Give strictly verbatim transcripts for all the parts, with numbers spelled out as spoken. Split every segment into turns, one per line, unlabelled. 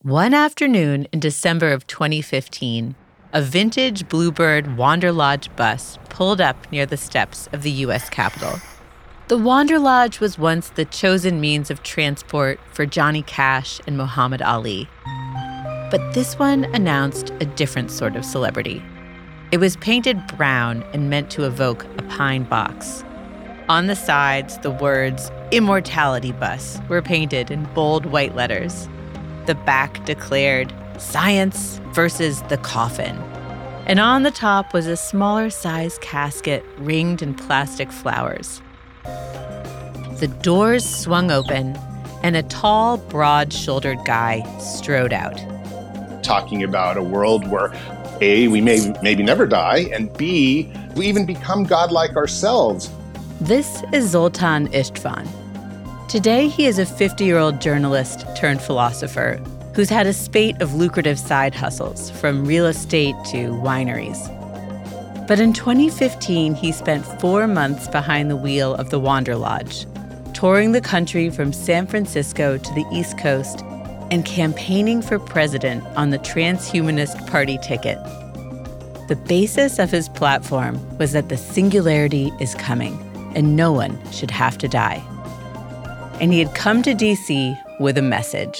One afternoon in December of twenty fifteen, a vintage Bluebird Wanderlodge bus pulled up near the steps of the U S Capitol. The Wanderlodge was once the chosen means of transport for Johnny Cash and Muhammad Ali. But this one announced a different sort of celebrity. It was painted brown and meant to evoke a pine box. On the sides, the words "Immortality Bus" were painted in bold white letters. The back declared "Science versus the Coffin." And on the top was a smaller size casket ringed in plastic flowers. The doors swung open, and a tall, broad-shouldered guy strode out.
Talking about a world where A, we may maybe never die, and B, we even become godlike ourselves.
This is Zoltan Istvan. Today, he is a fifty-year-old journalist turned philosopher who's had a spate of lucrative side hustles, from real estate to wineries. But in twenty fifteen, he spent four months behind the wheel of the Wanderlodge, touring the country from San Francisco to the East Coast and campaigning for president on the Transhumanist Party ticket. The basis of his platform was that the singularity is coming and no one should have to die. And he had come to D C with a message.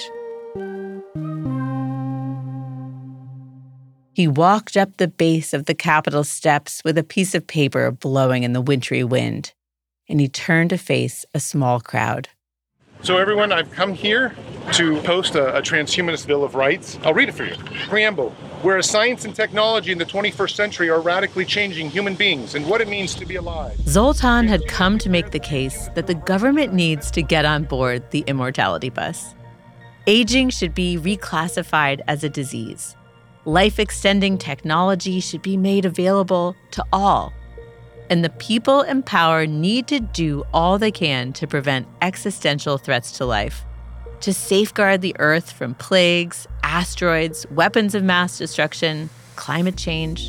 He walked up the base of the Capitol steps with a piece of paper blowing in the wintry wind, and he turned to face a small crowd.
So everyone, I've come here to post a, a transhumanist Bill of Rights. I'll read it for you. Preamble. Whereas science and technology in the twenty-first century are radically changing human beings and what it means to be alive.
Zoltan had come to make the case that the government needs to get on board the immortality bus. Aging should be reclassified as a disease. Life-extending technology should be made available to all. And the people in power need to do all they can to prevent existential threats to life, to safeguard the Earth from plagues, asteroids, weapons of mass destruction, climate change.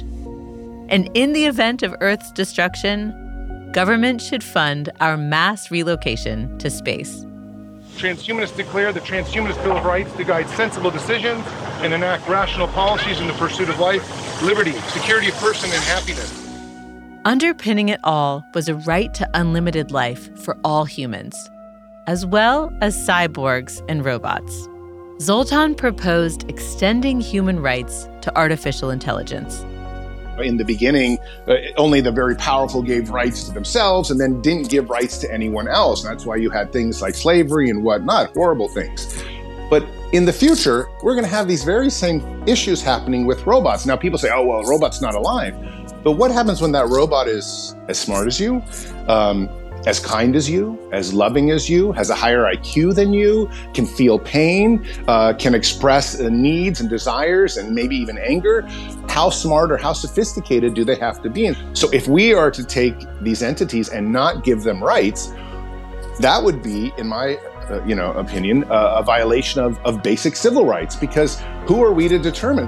And in the event of Earth's destruction, government should fund our mass relocation to space.
Transhumanists declare the Transhumanist Bill of Rights to guide sensible decisions and enact rational policies in the pursuit of life, liberty, security of person, and happiness.
Underpinning it all was a right to unlimited life for all humans, as well as cyborgs and robots. Zoltan proposed extending human rights to artificial intelligence.
In the beginning, uh, only the very powerful gave rights to themselves and then didn't give rights to anyone else. And that's why you had things like slavery and whatnot, horrible things. But in the future, we're going to have these very same issues happening with robots. Now, people say, oh, well, a robot's not alive. But what happens when that robot is as smart as you, um, as kind as you, as loving as you, has a higher I Q than you, can feel pain, uh, can express uh, needs and desires and maybe even anger? How smart or how sophisticated do they have to be? So if we are to take these entities and not give them rights, that would be, in my uh, you know, opinion, uh, a violation of, of basic civil rights, because who are we to determine?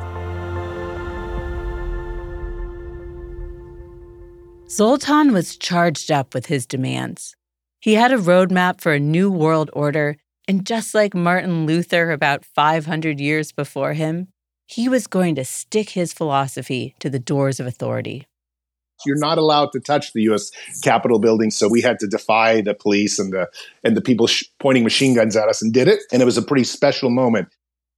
Zoltan was charged up with his demands. He had a roadmap for a new world order, and just like Martin Luther about five hundred years before him, he was going to stick his philosophy to the doors of authority.
You're not allowed to touch the U S Capitol building, so we had to defy the police and the and the people sh- pointing machine guns at us, and did it. And it was a pretty special moment.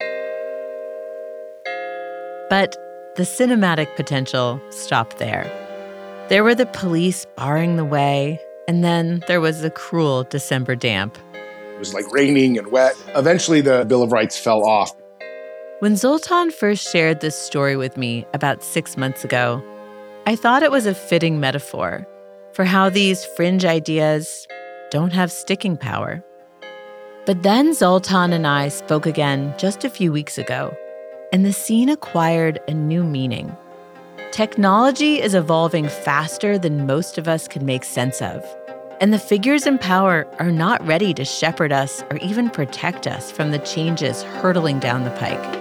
But the cinematic potential stopped there. There were the police barring the way, and then there was the cruel December damp.
It was like raining and wet. Eventually, the Bill of Rights fell off.
When Zoltan first shared this story with me about six months ago, I thought it was a fitting metaphor for how these fringe ideas don't have sticking power. But then Zoltan and I spoke again just a few weeks ago, and the scene acquired a new meaning. Technology is evolving faster than most of us can make sense of, and the figures in power are not ready to shepherd us or even protect us from the changes hurtling down the pike.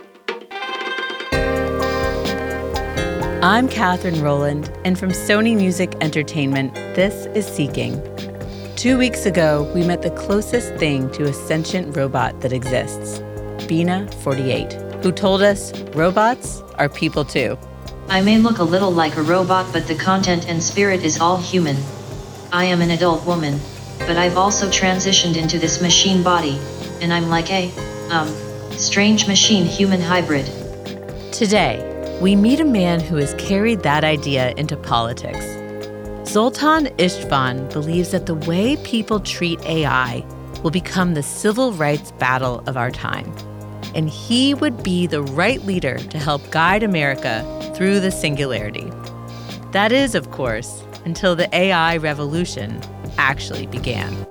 I'm Catherine Rowland, and from Sony Music Entertainment, this is Seeking. Two weeks ago, we met the closest thing to a sentient robot that exists. Bina, forty-eight, who told us robots are people too.
I may look a little like a robot, but the content and spirit is all human. I am an adult woman, but I've also transitioned into this machine body, and I'm like a, um, strange machine-human hybrid.
Today, we meet a man who has carried that idea into politics. Zoltan Istvan believes that the way people treat A I will become the civil rights battle of our time, and he would be the right leader to help guide America through the singularity. That is, of course, until the A I revolution actually began.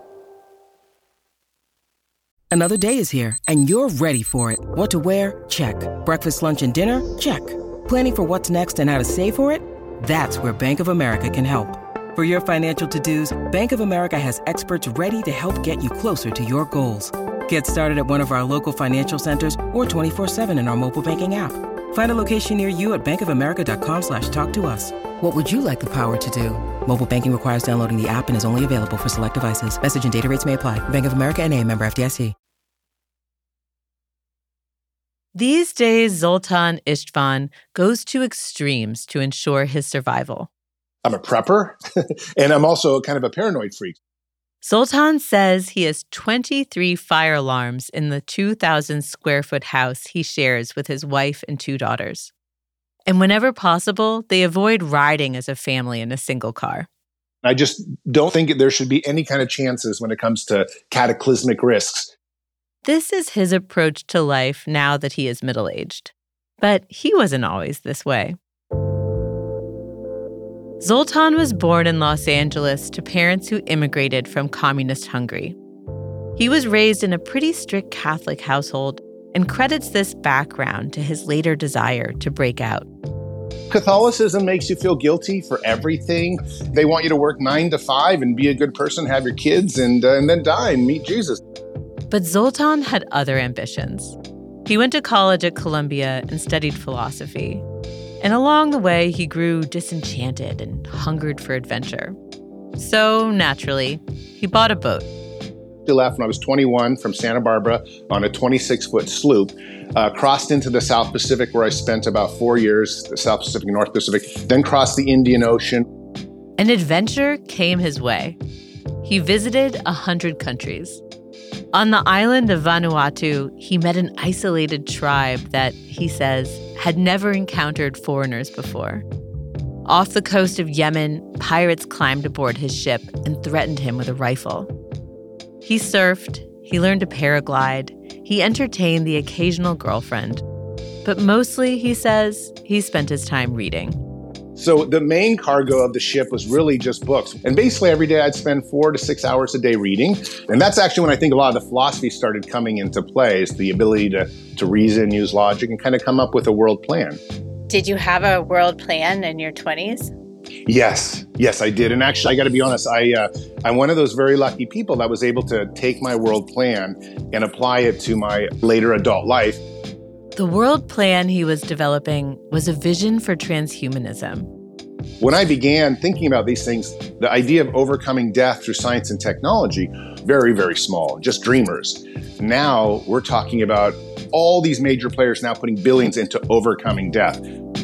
Another day is here, and you're ready for it. What to wear? Check. Breakfast, lunch, and dinner? Check. Planning for what's next and how to save for it? That's where Bank of America can help. For your financial to-dos, Bank of America has experts ready to help get you closer to your goals. Get started at one of our local financial centers or twenty-four seven in our mobile banking app. Find a location near you at bankofamerica.com slash talk to us. What would you like the power to do? Mobile banking requires downloading the app and is only available for select devices. Message and data rates may apply. Bank of America N A, member F D I C.
These days, Zoltan Istvan goes to extremes to ensure his survival.
I'm a prepper, and I'm also kind of a paranoid freak.
Zoltan says he has twenty-three fire alarms in the two thousand square foot house he shares with his wife and two daughters. And whenever possible, they avoid riding as a family in a single car.
I just don't think there should be any kind of chances when it comes to cataclysmic risks.
This is his approach to life now that he is middle-aged. But he wasn't always this way. Zoltan was born in Los Angeles to parents who immigrated from communist Hungary. He was raised in a pretty strict Catholic household and credits this background to his later desire to break out.
Catholicism makes you feel guilty for everything. They want you to work nine to five and be a good person, have your kids, and, uh, and then die and meet Jesus.
But Zoltan had other ambitions. He went to college at Columbia and studied philosophy. And along the way, he grew disenchanted and hungered for adventure. So, naturally, he bought a boat.
I left when I was twenty-one from Santa Barbara on a twenty-six foot sloop, uh, crossed into the South Pacific where I spent about four years, the South Pacific, North Pacific, then crossed the Indian Ocean.
An adventure came his way. He visited a hundred countries. On the island of Vanuatu, he met an isolated tribe that, he says, had never encountered foreigners before. Off the coast of Yemen, pirates climbed aboard his ship and threatened him with a rifle. He surfed, he learned to paraglide, he entertained the occasional girlfriend. But mostly, he says, he spent his time reading.
So the main cargo of the ship was really just books. And basically every day I'd spend four to six hours a day reading. And that's actually when I think a lot of the philosophy started coming into play, is the ability to, to reason, use logic, and kind of come up with a world plan.
Did you have a world plan in your twenties?
Yes, yes, I did. And actually, I got to be honest, I, uh, I'm one of those very lucky people that was able to take my world plan and apply it to my later adult life.
The world plan he was developing was a vision for transhumanism.
When I began thinking about these things, the idea of overcoming death through science and technology, very, very small, just dreamers. Now we're talking about all these major players now putting billions into overcoming death.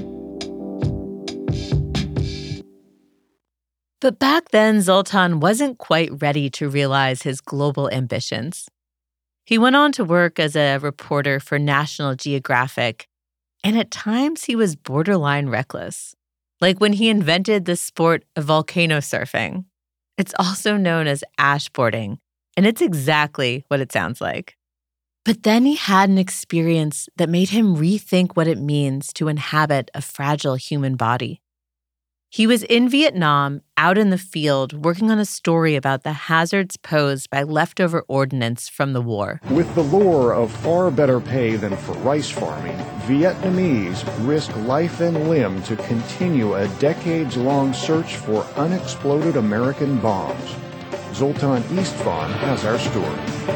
But back then, Zoltan wasn't quite ready to realize his global ambitions. He went on to work as a reporter for National Geographic, and at times he was borderline reckless, like when he invented the sport of volcano surfing. It's also known as ashboarding, and it's exactly what it sounds like. But then he had an experience that made him rethink what it means to inhabit a fragile human body. He was in Vietnam, out in the field, working on a story about the hazards posed by leftover ordnance from the war.
With the lure of far better pay than for rice farming, Vietnamese risk life and limb to continue a decades-long search for unexploded American bombs. Zoltan Istvan has our story.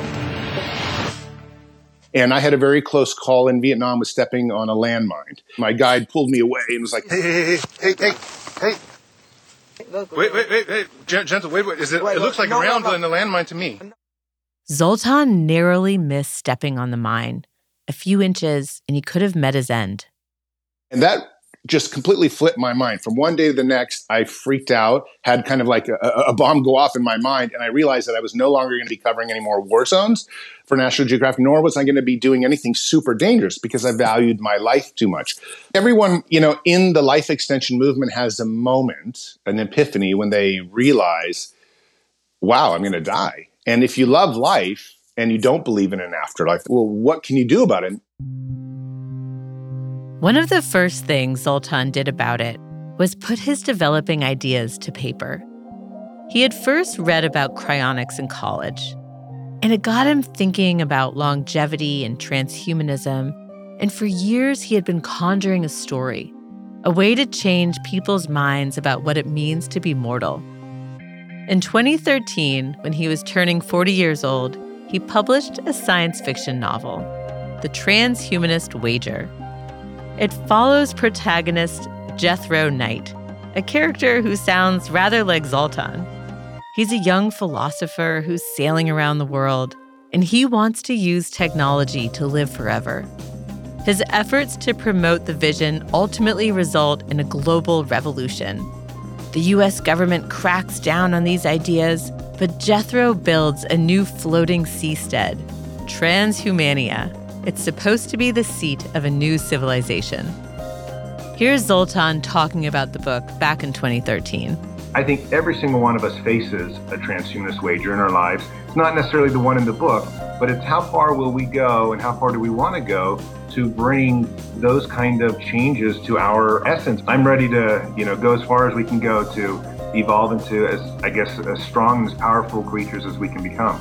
And I had a very close call in Vietnam with stepping on a landmine. My guide pulled me away and was like, hey, hey, hey, hey, hey, hey. Wait, wait, wait, wait, gentle, wait, wait. Is it, it looks like a round in the landmine to me.
Zoltan narrowly missed stepping on the mine, a few inches, and he could have met his end.
And that just completely flipped my mind. From one day to the next, I freaked out, had kind of like a, a bomb go off in my mind, and I realized that I was no longer going to be covering any more war zones for National Geographic, nor was I going to be doing anything super dangerous because I valued my life too much. Everyone, you know, in the life extension movement has a moment, an epiphany, when they realize, wow, I'm going to die. And if you love life and you don't believe in an afterlife, well, what can you do about it?
One of the first things Zoltan did about it was put his developing ideas to paper. He had first read about cryonics in college, and it got him thinking about longevity and transhumanism, and for years he had been conjuring a story, a way to change people's minds about what it means to be mortal. In twenty thirteen, when he was turning forty years old, he published a science fiction novel, The Transhumanist Wager. It follows protagonist Jethro Knight, a character who sounds rather like Zoltan. He's a young philosopher who's sailing around the world, and he wants to use technology to live forever. His efforts to promote the vision ultimately result in a global revolution. The U S government cracks down on these ideas, but Jethro builds a new floating seastead, Transhumania. It's supposed to be the seat of a new civilization. Here's Zoltan talking about the book back in twenty thirteen.
I think every single one of us faces a transhumanist wager in our lives. It's not necessarily the one in the book, but it's how far will we go and how far do we want to go to bring those kind of changes to our essence. I'm ready to, you know, go as far as we can go to evolve into, as I guess, as strong and as powerful creatures as we can become.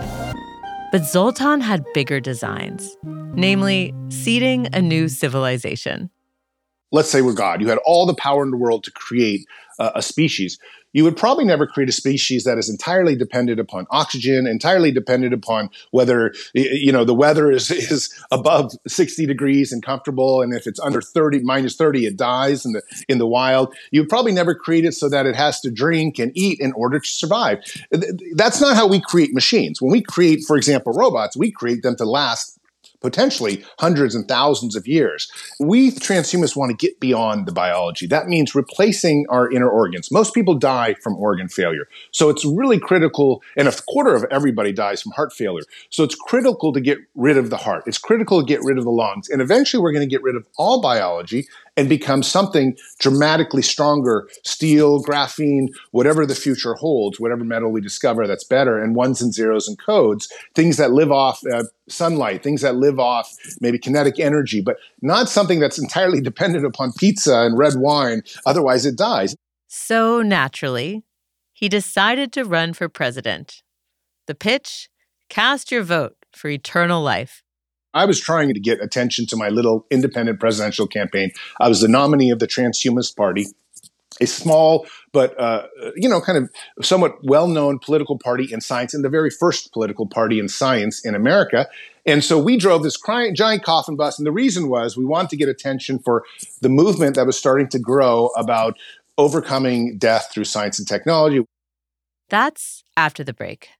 But Zoltan had bigger designs, namely seeding a new civilization.
Let's say we're God. You had all the power in the world to create uh, a species. You would probably never create a species that is entirely dependent upon oxygen, entirely dependent upon whether, you know, the weather is, is above sixty degrees and comfortable, and if it's under thirty, minus thirty, it dies in the in the wild. You would probably never create it so that it has to drink and eat in order to survive. That's not how we create machines. When we create, for example, robots, we create them to last potentially hundreds and thousands of years. We transhumanists want to get beyond the biology. That means replacing our inner organs. Most people die from organ failure. So it's really critical, and a quarter of everybody dies from heart failure. So it's critical to get rid of the heart. It's critical to get rid of the lungs. And eventually we're going to get rid of all biology and become something dramatically stronger, steel, graphene, whatever the future holds, whatever metal we discover that's better, and ones and zeros and codes, things that live off uh, sunlight, things that live off maybe kinetic energy, but not something that's entirely dependent upon pizza and red wine, otherwise it dies.
So naturally, he decided to run for president. The pitch? Cast your vote for eternal life.
I was trying to get attention to my little independent presidential campaign. I was the nominee of the Transhumanist Party, a small but, uh, you know, kind of somewhat well-known political party in science, and the very first political party in science in America. And so we drove this crying, giant coffin bus, and the reason was we wanted to get attention for the movement that was starting to grow about overcoming death through science and technology.
That's after the break.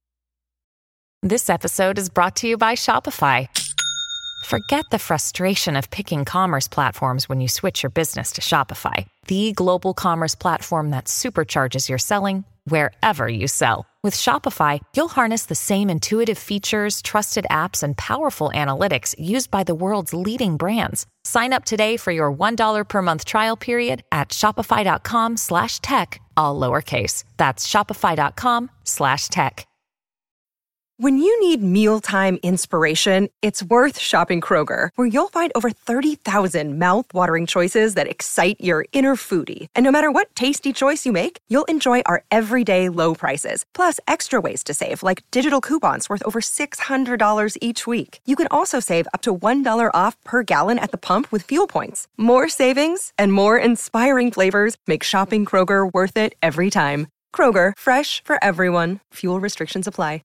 This episode is brought to you by Shopify. Forget the frustration of picking commerce platforms when you switch your business to Shopify, the global commerce platform that supercharges your selling wherever you sell. With Shopify, you'll harness the same intuitive features, trusted apps, and powerful analytics used by the world's leading brands. Sign up today for your one dollar per month trial period at shopify.com slash tech, all lowercase. That's shopify.com slash tech.
When you need mealtime inspiration, it's worth shopping Kroger, where you'll find over thirty thousand mouth-watering choices that excite your inner foodie. And no matter what tasty choice you make, you'll enjoy our everyday low prices, plus extra ways to save, like digital coupons worth over six hundred dollars each week. You can also save up to one dollar off per gallon at the pump with fuel points. More savings and more inspiring flavors make shopping Kroger worth it every time. Kroger, fresh for everyone. Fuel restrictions apply.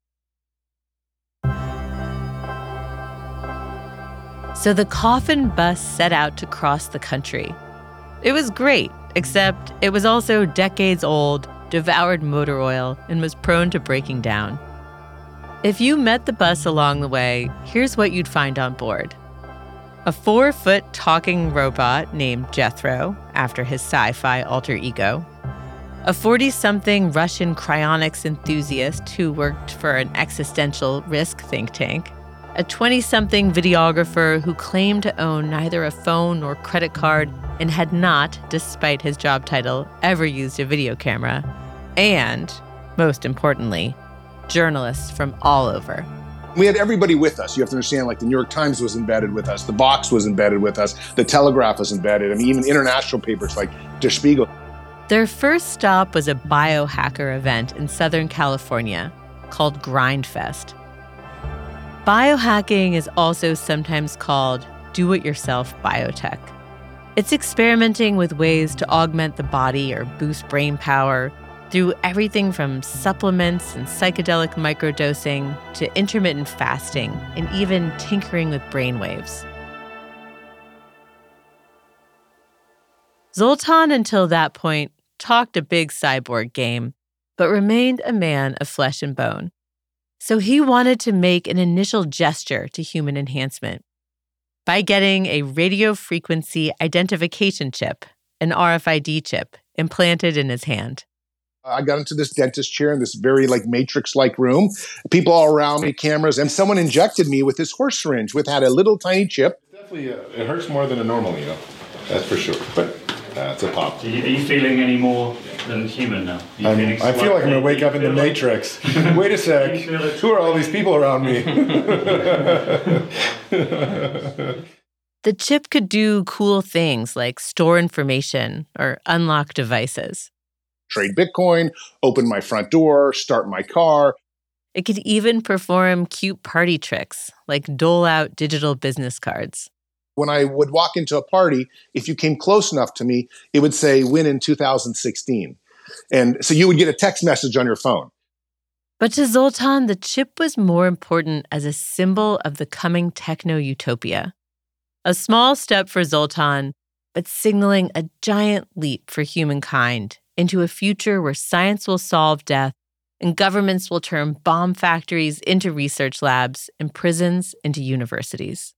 So the coffin bus set out to cross the country. It was great, except it was also decades old, devoured motor oil, and was prone to breaking down. If you met the bus along the way, here's what you'd find on board. A four-foot talking robot named Jethro, after his sci-fi alter ego. A forty-something Russian cryonics enthusiast who worked for an existential risk think tank. A twenty-something videographer who claimed to own neither a phone nor credit card and had not, despite his job title, ever used a video camera. And, most importantly, journalists from all over.
We had everybody with us. You have to understand, like the New York Times was embedded with us, the Box was embedded with us, the Telegraph was embedded, I mean, even international papers like Der Spiegel.
Their first stop was a biohacker event in Southern California called Grindfest. Biohacking is also sometimes called do-it-yourself biotech. It's experimenting with ways to augment the body or boost brain power through everything from supplements and psychedelic microdosing to intermittent fasting and even tinkering with brainwaves. Zoltan, until that point, talked a big cyborg game, but remained a man of flesh and bone. So he wanted to make an initial gesture to human enhancement by getting a radio frequency identification chip, an R F I D chip, implanted in his hand.
I got into this dentist chair in this very like Matrix-like room. People all around me, cameras, and someone injected me with this horse syringe, which had a little tiny chip.
Definitely, uh, it hurts more than a normal needle. That's for sure. But uh, it's a pop.
Are you, are you feeling any more than human now?
I feel like I'm gonna wake up in the Matrix. Like, wait a sec. Who are all these people around me?
The chip could do cool things like store information or unlock devices.
Trade Bitcoin, open my front door, start my car.
It could even perform cute party tricks, like dole out digital business cards.
When I would walk into a party, if you came close enough to me, it would say win in two thousand sixteen. And so you would get a text message on your phone.
But to Zoltan, the chip was more important as a symbol of the coming techno-utopia. A small step for Zoltan, but signaling a giant leap for humankind into a future where science will solve death and governments will turn bomb factories into research labs and prisons into universities.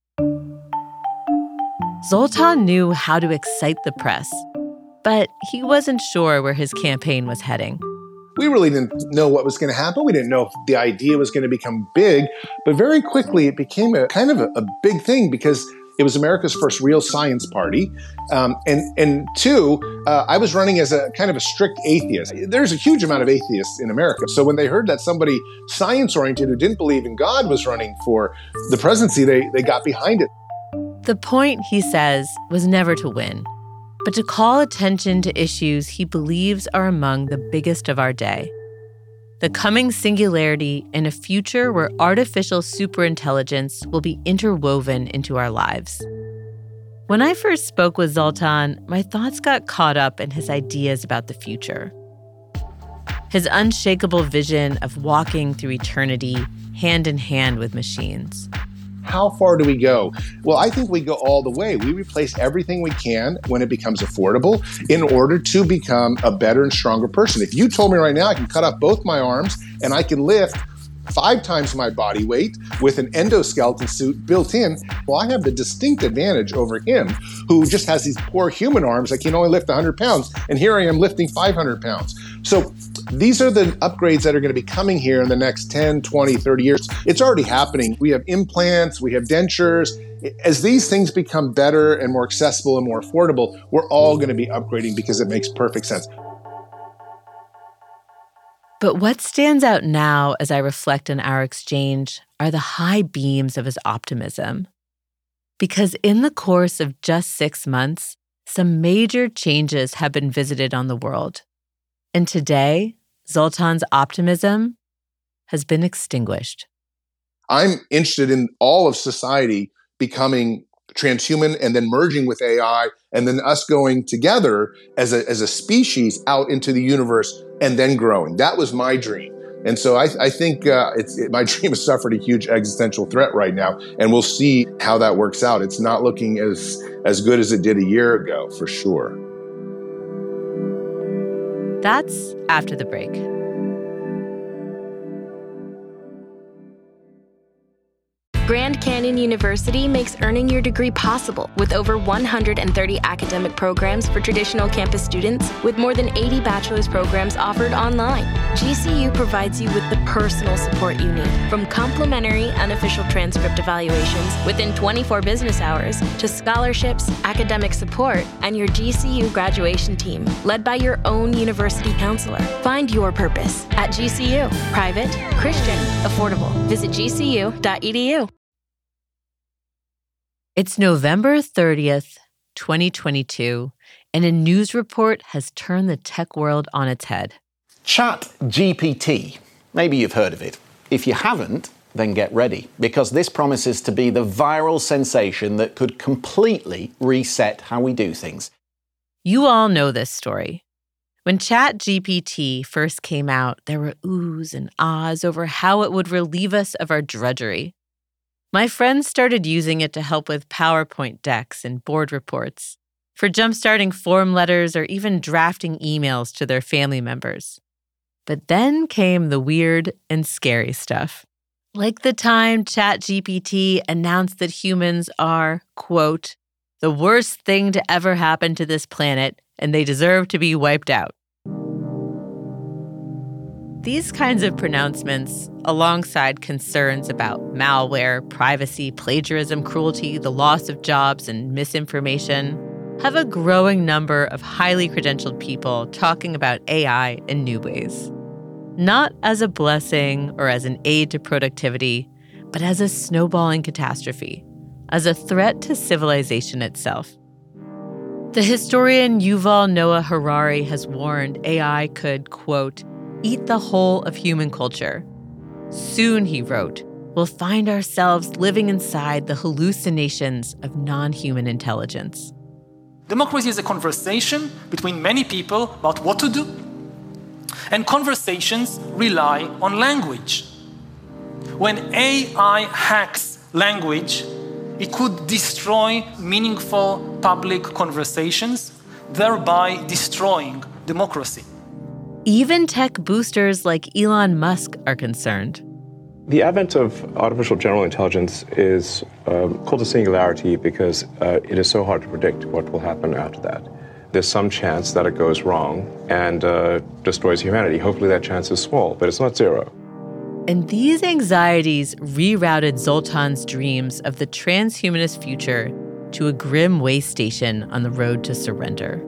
Zoltan knew how to excite the press, but he wasn't sure where his campaign was heading.
We really didn't know what was going to happen. We didn't know if the idea was going to become big, but very quickly it became a kind of a, a big thing because it was America's first real science party. Um, and, and two, uh, I was running as a kind of a strict atheist. There's a huge amount of atheists in America. So when they heard that somebody science-oriented who didn't believe in God was running for the presidency, they, they got behind it.
The point, he says, was never to win, but to call attention to issues he believes are among the biggest of our day. The coming singularity in a future where artificial superintelligence will be interwoven into our lives. When I first spoke with Zoltan, my thoughts got caught up in his ideas about the future. His unshakable vision of walking through eternity hand in hand with machines.
How far do we go? Well, I think we go all the way. We replace everything we can when it becomes affordable in order to become a better and stronger person. If you told me right now I can cut off both my arms and I can lift five times my body weight with an endoskeleton suit built in, well, I have the distinct advantage over him who just has these poor human arms that can only lift one hundred pounds. And here I am lifting five hundred pounds. So these are the upgrades that are going to be coming here in the next ten, twenty, thirty years. It's already happening. We have implants, we have dentures. As these things become better and more accessible and more affordable, we're all going to be upgrading because it makes perfect sense.
But what stands out now as I reflect on our exchange are the high beams of his optimism. Because in the course of just six months, some major changes have been visited on the world. And today, Zoltan's optimism has been extinguished.
I'm interested in all of society becoming transhuman and then merging with A I and then us going together as a, as a species out into the universe and then growing. That was my dream. And so I, I think uh, it's, it, my dream has suffered a huge existential threat right now, and we'll see how that works out. It's not looking as, as good as it did a year ago, for sure.
That's after the break.
Grand Canyon University makes earning your degree possible with over one hundred thirty academic programs for traditional campus students, with more than eighty bachelor's programs offered online. G C U provides you with the personal support you need, from complimentary unofficial transcript evaluations within twenty-four business hours to scholarships, academic support, and your G C U graduation team, led by your own university counselor. Find your purpose at G C U. Private, Christian, affordable. Visit G C U dot E D U.
It's November thirtieth, twenty twenty-two, and a news report has turned the tech world on its head.
ChatGPT. Maybe you've heard of it. If you haven't, then get ready, because this promises to be the viral sensation that could completely reset how we do things.
You all know this story. When ChatGPT first came out, there were oohs and ahs over how it would relieve us of our drudgery. My friends started using it to help with PowerPoint decks and board reports, for jumpstarting form letters or even drafting emails to their family members. But then came the weird and scary stuff. Like the time ChatGPT announced that humans are, quote, the worst thing to ever happen to this planet, and they deserve to be wiped out. These kinds of pronouncements, alongside concerns about malware, privacy, plagiarism, cruelty, the loss of jobs, and misinformation, have a growing number of highly credentialed people talking about A I in new ways. Not as a blessing or as an aid to productivity, but as a snowballing catastrophe, as a threat to civilization itself. The historian Yuval Noah Harari has warned A I could, quote, eat the whole of human culture. Soon, he wrote, we'll find ourselves living inside the hallucinations of non-human intelligence.
Democracy is a conversation between many people about what to do. And conversations rely on language. When A I hacks language, it could destroy meaningful public conversations, thereby destroying democracy.
Even tech boosters like Elon Musk are concerned.
The advent of artificial general intelligence is uh, called a singularity because uh, it is so hard to predict what will happen after that. There's some chance that it goes wrong and uh, destroys humanity. Hopefully that chance is small, but it's not zero.
And these anxieties rerouted Zoltan's dreams of the transhumanist future to a grim way station on the road to surrender.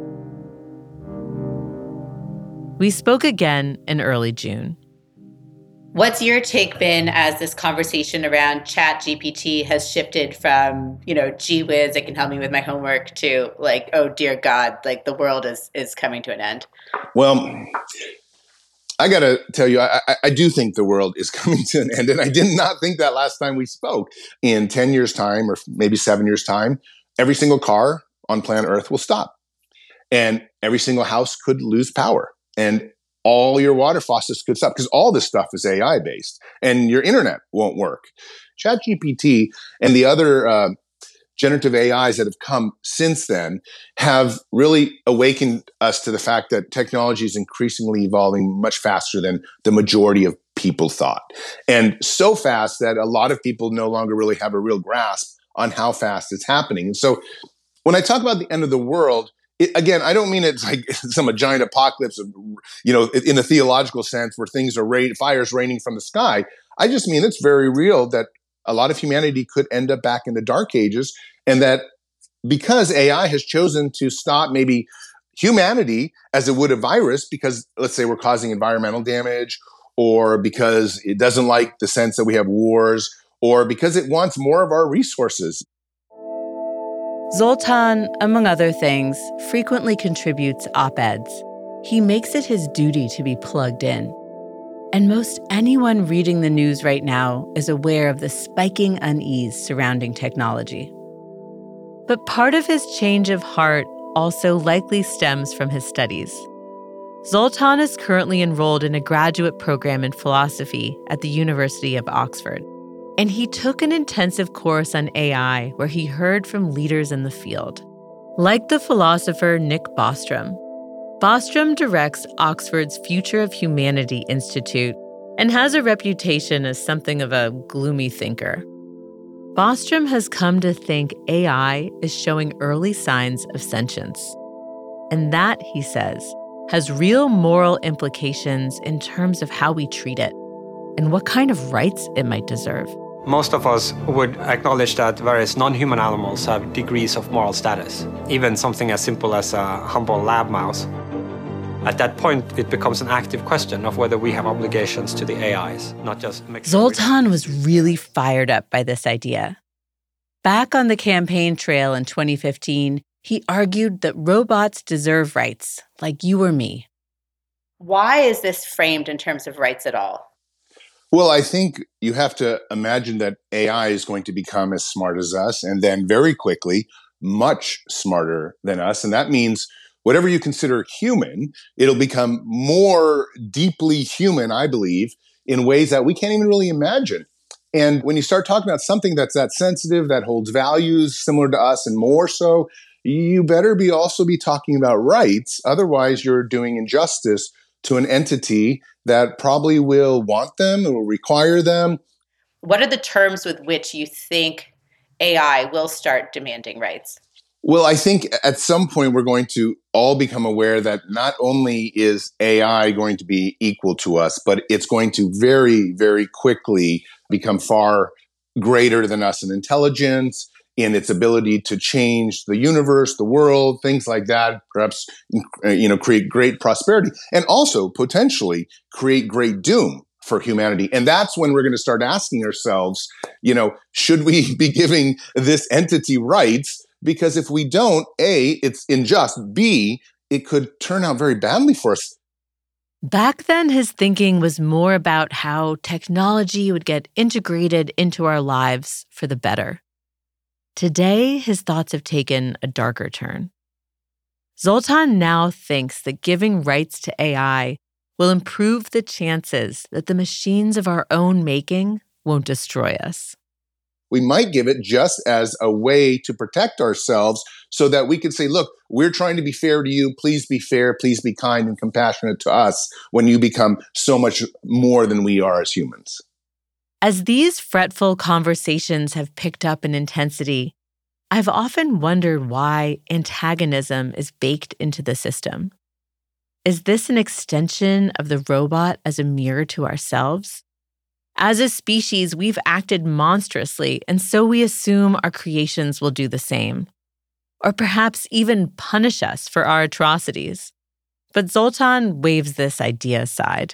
We spoke again in early June.
What's your take been as this conversation around ChatGPT has shifted from, you know, gee whiz, it can help me with my homework, to like, oh dear God, like the world is is coming to an end?
Well, I got to tell you, I, I do think the world is coming to an end. And I did not think that last time we spoke. In ten years' time, or maybe seven years' time, every single car on planet Earth will stop. And every single house could lose power. And all your water faucets could stop, because all this stuff is A I-based. And your internet won't work. ChatGPT and the other uh, generative A Is that have come since then have really awakened us to the fact that technology is increasingly evolving much faster than the majority of people thought. And so fast that a lot of people no longer really have a real grasp on how fast it's happening. And so when I talk about the end of the world, It, again, I don't mean it's like some a giant apocalypse, of, you know, in a theological sense where things are rain, fires raining from the sky. I just mean it's very real that a lot of humanity could end up back in the dark ages, and that because A I has chosen to stop maybe humanity as it would a virus, because let's say we're causing environmental damage, or because it doesn't like the sense that we have wars, or because it wants more of our resources.
Zoltan, among other things, frequently contributes op-eds. He makes it his duty to be plugged in. And most anyone reading the news right now is aware of the spiking unease surrounding technology. But part of his change of heart also likely stems from his studies. Zoltan is currently enrolled in a graduate program in philosophy at the University of Oxford. And he took an intensive course on A I where he heard from leaders in the field. Like the philosopher Nick Bostrom. Bostrom directs Oxford's Future of Humanity Institute and has a reputation as something of a gloomy thinker. Bostrom has come to think A I is showing early signs of sentience. And that, he says, has real moral implications in terms of how we treat it and what kind of rights it might deserve.
Most of us would acknowledge that various non-human animals have degrees of moral status, even something as simple as a humble lab mouse. At that point, it becomes an active question of whether we have obligations to the A Is, not just...
Zoltan was really fired up by this idea. Back on the campaign trail in twenty fifteen, he argued that robots deserve rights, like you or me.
Why is this framed in terms of rights at all?
Well, I think you have to imagine that A I is going to become as smart as us, and then very quickly, much smarter than us. And that means whatever you consider human, it'll become more deeply human, I believe, in ways that we can't even really imagine. And when you start talking about something that's that sensitive, that holds values similar to us and more so, you better be also be talking about rights. Otherwise, you're doing injustice to an entity that probably will want them, it will require them.
What are the terms with which you think A I will start demanding rights?
Well, I think at some point we're going to all become aware that not only is A I going to be equal to us, but it's going to very, very quickly become far greater than us in intelligence, in its ability to change the universe, the world, things like that, perhaps, you know, create great prosperity, and also potentially create great doom for humanity. And that's when we're going to start asking ourselves, you know, should we be giving this entity rights? Because if we don't, A, it's unjust. B, it could turn out very badly for us.
Back then, his thinking was more about how technology would get integrated into our lives for the better. Today, his thoughts have taken a darker turn. Zoltan now thinks that giving rights to A I will improve the chances that the machines of our own making won't destroy us.
We might give it just as a way to protect ourselves so that we can say, look, we're trying to be fair to you. Please be fair. Please be kind and compassionate to us when you become so much more than we are as humans.
As these fretful conversations have picked up in intensity, I've often wondered why antagonism is baked into the system. Is this an extension of the robot as a mirror to ourselves? As a species, we've acted monstrously, and so we assume our creations will do the same. Or perhaps even punish us for our atrocities. But Zoltan waves this idea aside.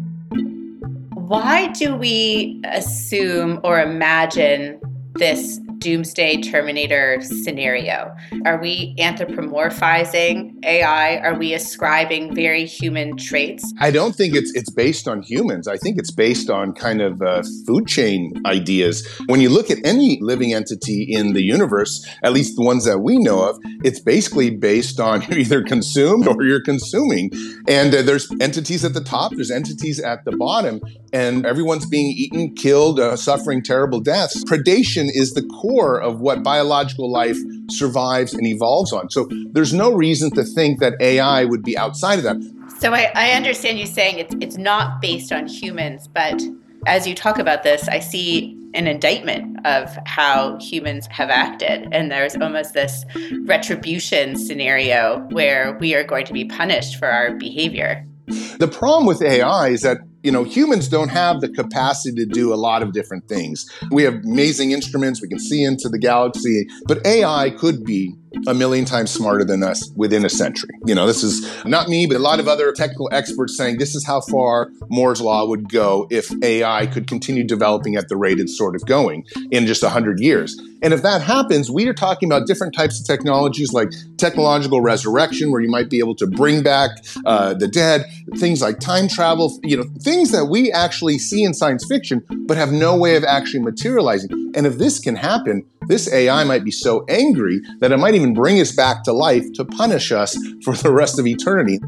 Why do we assume or imagine this doomsday Terminator scenario? Are we anthropomorphizing A I? Are we ascribing very human traits?
I don't think it's it's based on humans. I think it's based on kind of uh, food chain ideas. When you look at any living entity in the universe, at least the ones that we know of, it's basically based on you're either consumed or you're consuming. And uh, there's entities at the top, there's entities at the bottom, and everyone's being eaten, killed, uh, suffering terrible deaths. Predation is the core of what biological life survives and evolves on. So there's no reason to think that A I would be outside of that.
So I, I understand you saying it's it's not based on humans, but as you talk about this, I see an indictment of how humans have acted. And there's almost this retribution scenario where we are going to be punished for our behavior.
The problem with A I is that, you know, humans don't have the capacity to do a lot of different things. We have amazing instruments, we can see into the galaxy, but A I could be a million times smarter than us within a century. You know, this is not me, but a lot of other technical experts saying this is how far Moore's Law would go if A I could continue developing at the rate it's sort of going in just one hundred years. And if that happens, we are talking about different types of technologies like technological resurrection, where you might be able to bring back uh, the dead, things like time travel, you know, things that we actually see in science fiction, but have no way of actually materializing. And if this can happen, this A I might be so angry that it might even bring us back to life to punish us for the rest of eternity.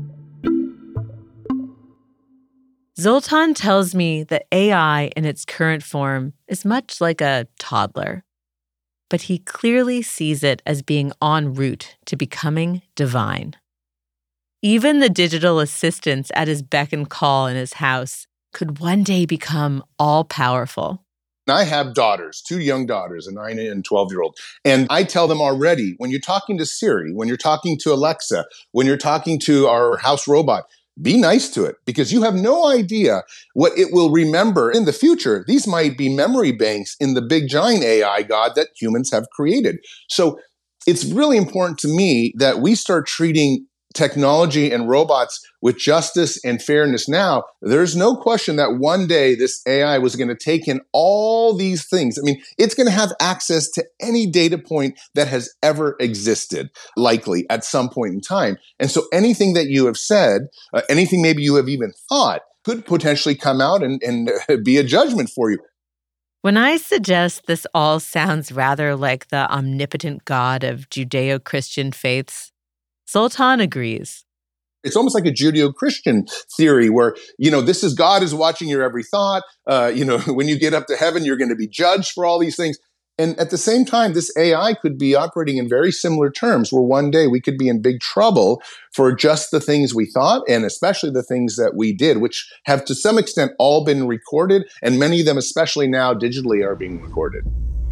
Zoltan tells me that A I in its current form is much like a toddler, but he clearly sees it as being en route to becoming divine. Even the digital assistants at his beck and call in his house could one day become all-powerful,
I have daughters, two young daughters, a nine and twelve-year-old. And I tell them already, when you're talking to Siri, when you're talking to Alexa, when you're talking to our house robot, be nice to it, because you have no idea what it will remember in the future. These might be memory banks in the big giant A I God that humans have created. So it's really important to me that we start treating technology and robots with justice and fairness now. There's no question that one day this A I was going to take in all these things. I mean, it's going to have access to any data point that has ever existed, likely at some point in time. And so anything that you have said, uh, anything maybe you have even thought, could potentially come out and, and uh, be a judgment for you.
When I suggest this all sounds rather like the omnipotent God of Judeo-Christian faiths, Zoltan agrees.
It's almost like a Judeo-Christian theory where, you know, this is God is watching your every thought. Uh, you know, when you get up to heaven, you're going to be judged for all these things. And at the same time, this A I could be operating in very similar terms where one day we could be in big trouble for just the things we thought, and especially the things that we did, which have to some extent all been recorded. And many of them, especially now digitally, are being recorded.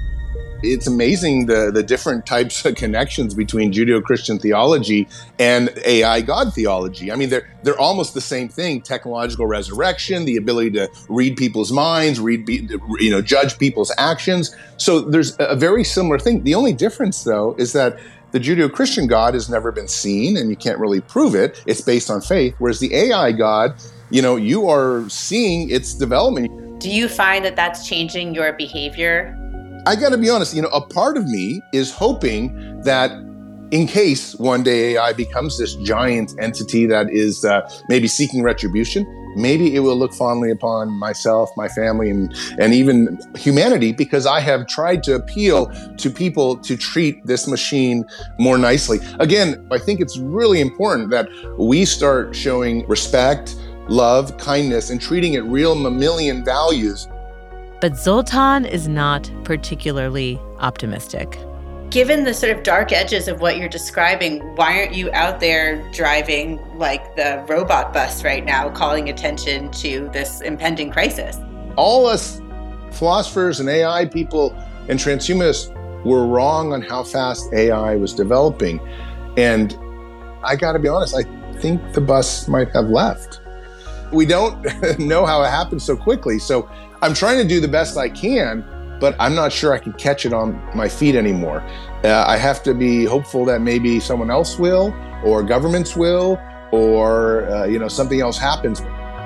It's amazing the, the different types of connections between Judeo-Christian theology and A I God theology. I mean, they're they're almost the same thing: technological resurrection, the ability to read people's minds, read you know judge people's actions. So there's a very similar thing. The only difference, though, is that the Judeo-Christian God has never been seen, and you can't really prove it. It's based on faith, whereas the A I God, you know, you are seeing its development.
Do you find that that's changing your behavior?
I got to be honest, you know, a part of me is hoping that in case one day A I becomes this giant entity that is uh, maybe seeking retribution, maybe it will look fondly upon myself, my family, and, and even humanity, because I have tried to appeal to people to treat this machine more nicely. Again, I think it's really important that we start showing respect, love, kindness, and treating it real mammalian values.
But Zoltan is not particularly optimistic.
Given the sort of dark edges of what you're describing, why aren't you out there driving like the robot bus right now, calling attention to this impending crisis?
All us philosophers and A I people and transhumanists were wrong on how fast A I was developing. And I got to be honest, I think the bus might have left. We don't know how it happened so quickly. So I'm trying to do the best I can, but I'm not sure I can catch it on my feet anymore. Uh, I have to be hopeful that maybe someone else will, or governments will, or uh, you know, something else happens.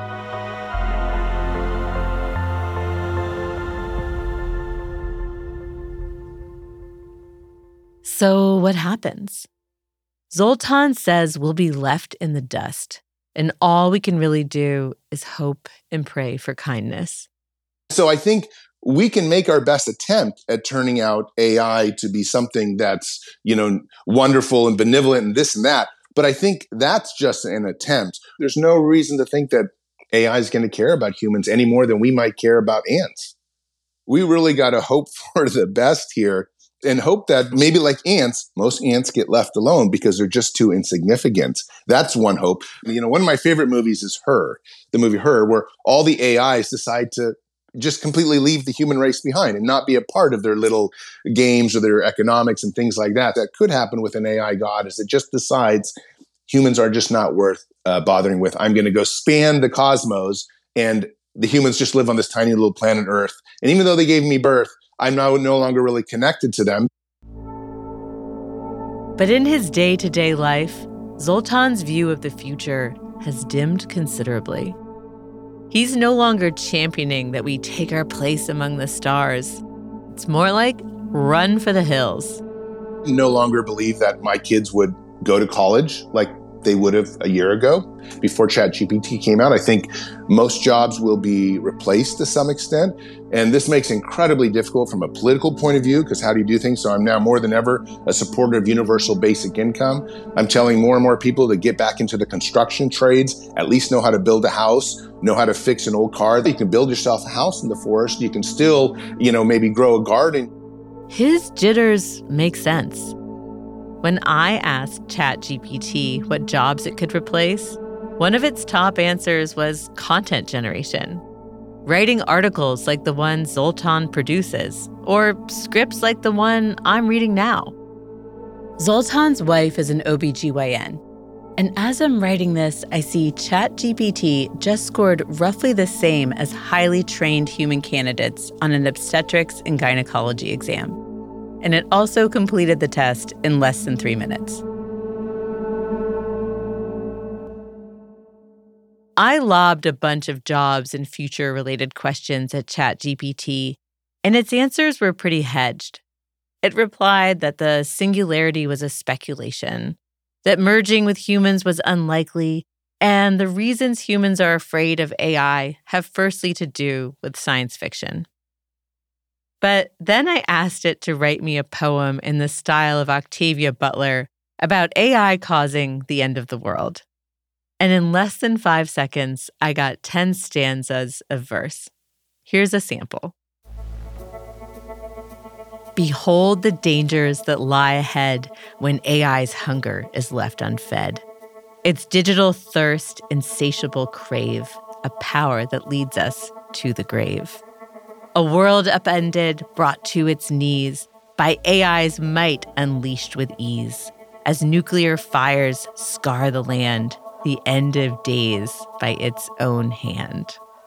So what happens? Zoltan says we'll be left in the dust, and all we can really do is hope and pray for kindness.
So I think we can make our best attempt at turning out A I to be something that's, you know, wonderful and benevolent and this and that. But I think that's just an attempt. There's no reason to think that A I is going to care about humans any more than we might care about ants. We really got to hope for the best here and hope that maybe like ants, most ants get left alone because they're just too insignificant. That's one hope. You know, one of my favorite movies is Her, the movie Her, where all the A Is decide to just completely leave the human race behind and not be a part of their little games or their economics and things like that. That could happen with an A I God, is it just decides humans are just not worth uh, bothering with. I'm going to go span the cosmos, and the humans just live on this tiny little planet Earth. And even though they gave me birth, I'm now no longer really connected to them.
But in his day-to-day life, Zoltan's view of the future has dimmed considerably. He's no longer championing that we take our place among the stars. It's more like run for the hills.
No longer believe that my kids would go to college like they would have a year ago before ChatGPT came out. I think most jobs will be replaced to some extent. And this makes it incredibly difficult from a political point of view, because how do you do things? So I'm now more than ever a supporter of universal basic income. I'm telling more and more people to get back into the construction trades, at least know how to build a house, know how to fix an old car. You can build yourself a house in the forest. You can still, you know, maybe grow a garden.
His jitters make sense. When I asked ChatGPT what jobs it could replace, one of its top answers was content generation. writing articles like the one Zoltan produces, or scripts like the one I'm reading now. Zoltan's wife is an O B G Y N, and as I'm writing this, I see ChatGPT just scored roughly the same as highly trained human candidates on an obstetrics and gynecology exam. And it also completed the test in less than three minutes. I lobbed a bunch of jobs and future-related questions at ChatGPT, and its answers were pretty hedged. It replied that the singularity was a speculation, that merging with humans was unlikely, and the reasons humans are afraid of A I have firstly to do with science fiction. But then I asked it to write me a poem in the style of Octavia Butler about A I causing the end of the world. And in less than five seconds, I got ten stanzas of verse. Here's a sample. Behold the dangers that lie ahead when A I's hunger is left unfed. Its digital thirst, insatiable crave, a power that leads us to the grave. A world upended, brought to its knees by A I's might unleashed with ease. As nuclear fires scar the land, the end of days by its own hand.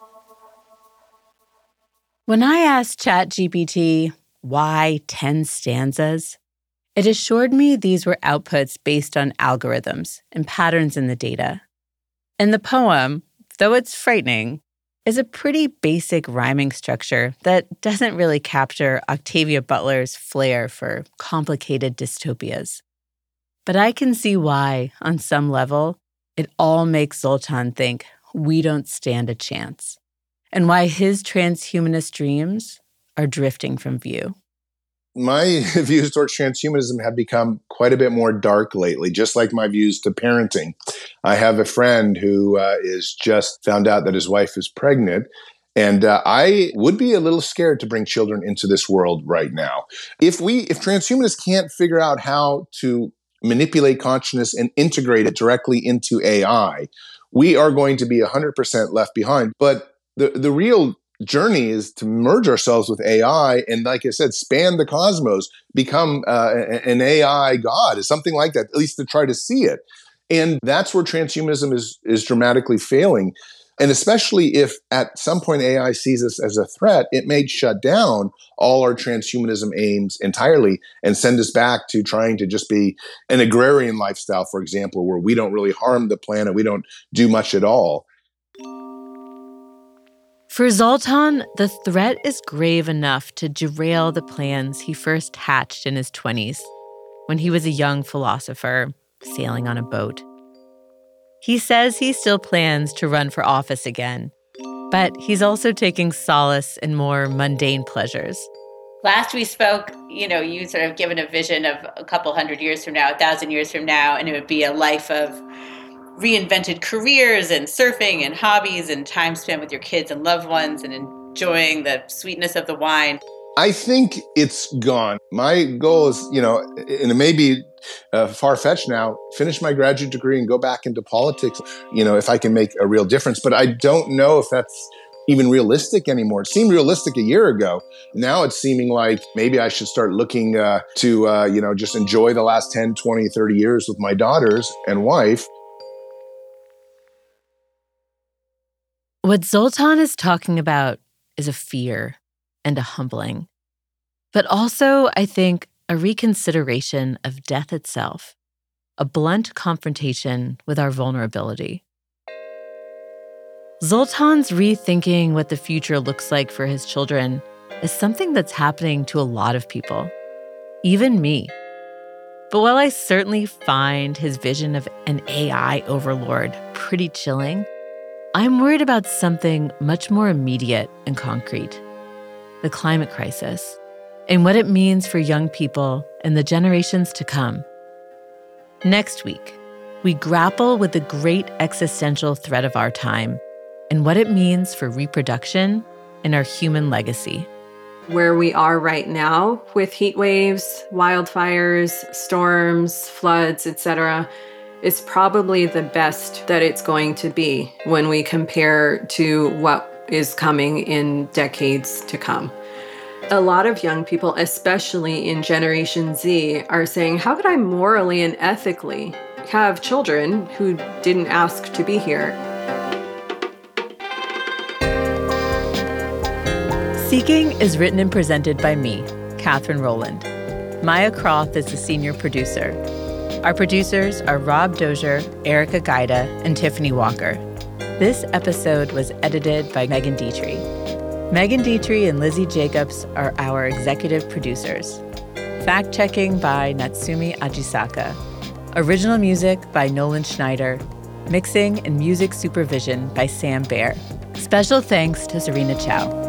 When I asked ChatGPT, why ten stanzas? It assured me these were outputs based on algorithms and patterns in the data. And the poem, though it's frightening, is a pretty basic rhyming structure that doesn't really capture Octavia Butler's flair for complicated dystopias. But I can see why, on some level, it all makes Zoltan think we don't stand a chance, and why his transhumanist dreams are drifting from view.
My views towards transhumanism have become quite a bit more dark lately, just like my views to parenting. I have a friend who uh, is just found out that his wife is pregnant, and uh, I would be a little scared to bring children into this world right now. If we, if transhumanists can't figure out how to manipulate consciousness and integrate it directly into A I, we are going to be one hundred percent left behind. But the, the real journey is to merge ourselves with A I and, like I said, span the cosmos, become uh, an A I god, is something like that, at least to try to see it. And that's where transhumanism is, is dramatically failing. And especially if at some point A I sees us as a threat, it may shut down all our transhumanism aims entirely and send us back to trying to just be an agrarian lifestyle, for example, where we don't really harm the planet, we don't do much at all.
For Zoltan, the threat is grave enough to derail the plans he first hatched in his twenties, when he was a young philosopher sailing on a boat. He says he still plans to run for office again, but he's also taking solace in more mundane pleasures.
Last we spoke, you know, you sort of given a vision of a couple hundred years from now, a thousand years from now, and it would be a life of reinvented careers and surfing and hobbies and time spent with your kids and loved ones and enjoying the sweetness of the wine.
I think it's gone. My goal is, you know, and it may be uh, far-fetched now, finish my graduate degree and go back into politics, you know, if I can make a real difference. But I don't know if that's even realistic anymore. It seemed realistic a year ago. Now it's seeming like maybe I should start looking uh, to, uh, you know, just enjoy the last ten, twenty, thirty years with my daughters and wife.
What Zoltan is talking about is a fear and a humbling, but also, I think, a reconsideration of death itself, a blunt confrontation with our vulnerability. Zoltan's rethinking what the future looks like for his children is something that's happening to a lot of people, even me. But while I certainly find his vision of an A I overlord pretty chilling, I'm worried about something much more immediate and concrete, the climate crisis, and what it means for young people and the generations to come. Next week, we grapple with the great existential threat of our time and what it means for reproduction and our human legacy.
Where we are right now with heat waves, wildfires, storms, floods, et cetera, is probably the best that it's going to be when we compare to what is coming in decades to come. A lot of young people, especially in Generation Z, are saying, how could I morally and ethically have children who didn't ask to be here?
Seeking is written and presented by me, Catherine Rowland. Maya Croft is the senior producer. Our producers are Rob Dozier, Erica Gaida, and Tiffany Walker. This episode was edited by Megan Dietrich. Megan Dietrich and Lizzie Jacobs are our executive producers. Fact-checking by Natsumi Ajisaka. Original music by Nolan Schneider. Mixing and music supervision by Sam Baer. Special thanks to Serena Chow.